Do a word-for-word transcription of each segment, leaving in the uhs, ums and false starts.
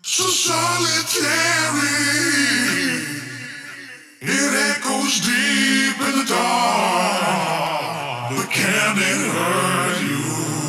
So solitary, it echoes deep in the dark. But can it hurt you?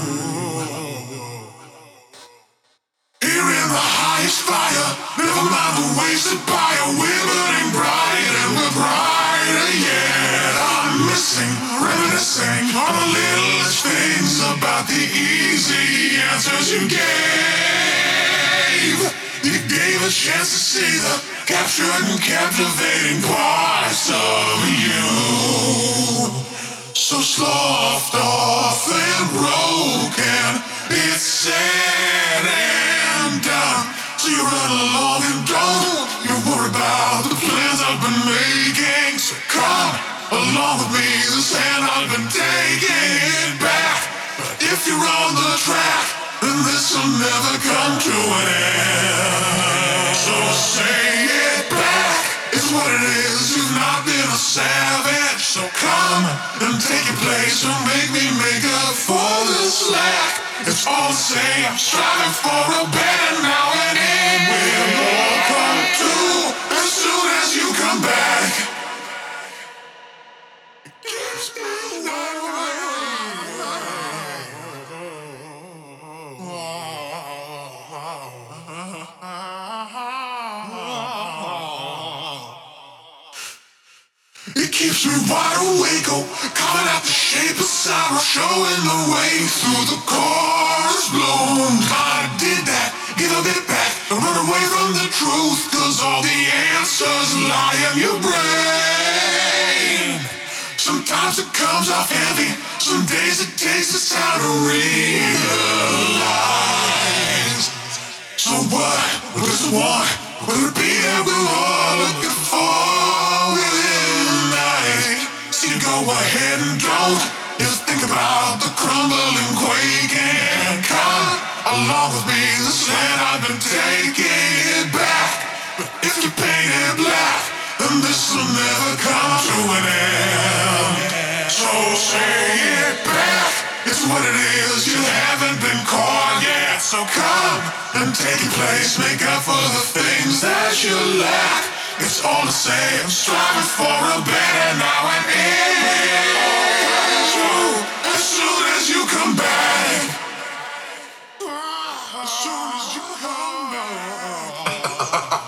Here in the highest fire, never mind the wasted fire. We're burning bright and we're brighter yet. I'm missing, reminiscing on the littlest things about the easy answers you gave. You gave a chance to see the captured and captivating parts of you. So sloughed off and broken, it's sad and done. So you run along and don't you worry about the plans I've been making. So come along with me, this hand I've been taking it back. But if you're on the track, then this will never come to an end. So say it back, it's what it is. You've not been a savage. So come and take your place and make me make up for the slack. It's all the same, I'm striving for a better now and it will all come true as soon as you come back. It keeps me It keeps me wide awake, oh, carving out the shape of sorrow, showing the way through the chorus blown. I did that, give a bit back, don't run away from the truth, cause all the answers lie in your brain. Sometimes it comes off heavy, some days it takes us time to realize. So what, what does it want, what would it be that we're all looking for within the night? So you go ahead and don't just think about the crumbling, quaking. Come along with me, this land I've been taking it back. But if you paint it black, then this will never come to an end. So say it back, it's what it is, you haven't been caught yet. So come and take your place, make up for the things that you lack. It's all the same, striving for a better now and it will all come true as soon as you come back. As soon as you come back.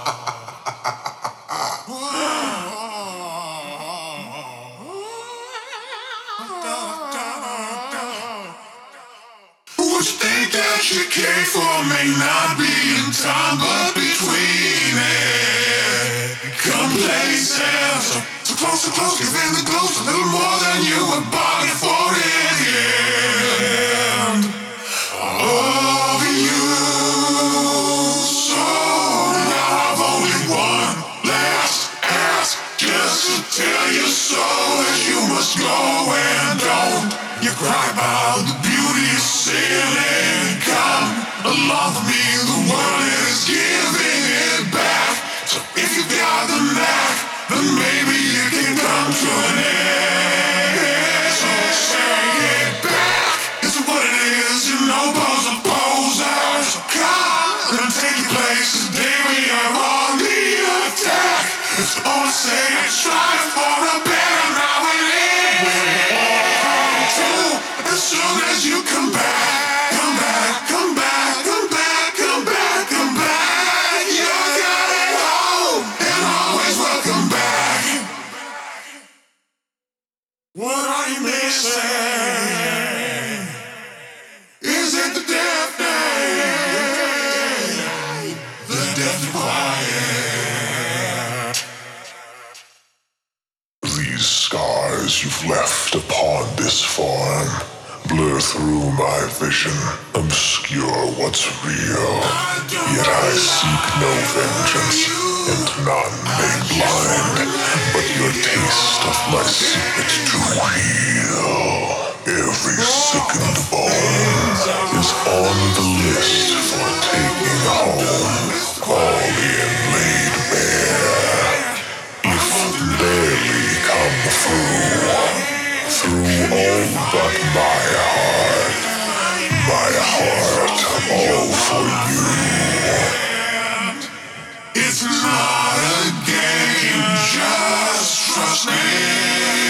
What you think that you came for may not be in time, but between it, come places. So, so close, so close, giving the close a little more than you were bargaining for in the end. Of you, so now I've only one last ask, just to tell you so that you must go and don't you cry about the beauty of sailing. Come along with me, the world is giving it back. So if you got the knack, then maybe you can come to an end. So say it back, it's what it is, you know, pose a poser. So come and take your place, today we are on the attack. It's all the same, I'm trying for a better now and it will all come true as soon as you come back. Come back, come back, come back, come back, come back. You got it home and always welcome back. What are you missing? Is it the death day? The death quiet. These scars you've left upon this form blur through my vision, obscure what's real. Yet I seek no vengeance, and none may blind, but your taste of my secret to heal. Every sickened bone is on the list for taking home, all in laid bare. If barely come through, through all but my heart, my heart all for you. It's not a game, just trust me.